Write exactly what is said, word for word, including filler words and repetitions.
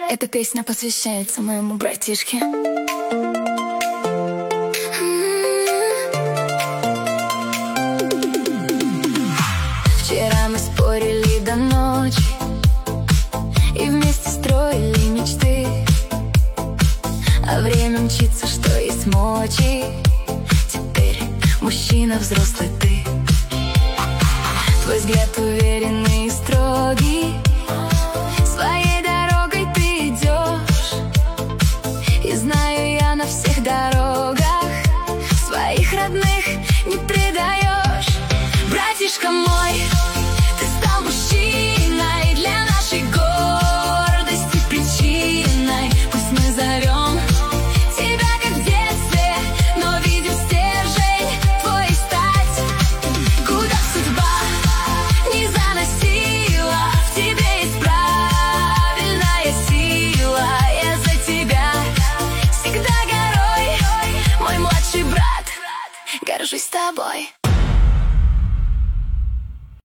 Эта песня посвящается моему братишке. Вчера мы спорили до ночи и вместе строили мечты, а время мчится, что есть мочи. Теперь мужчина взрослый ты. Твой взгляд уверенный и строгий, своей дорогой ты идешь, и знаю я, на всех дорогах своих родных не предаешь. Братишка мой, ты стал мужчиной, для нашей гордости причиной. Пусть мы зовем тебя как в детстве, но видим стержень твой стать. Куда судьба не заносила, в тебе есть правильная сила. Я за тебя всегда горой, мой младший брат, горжусь тобой.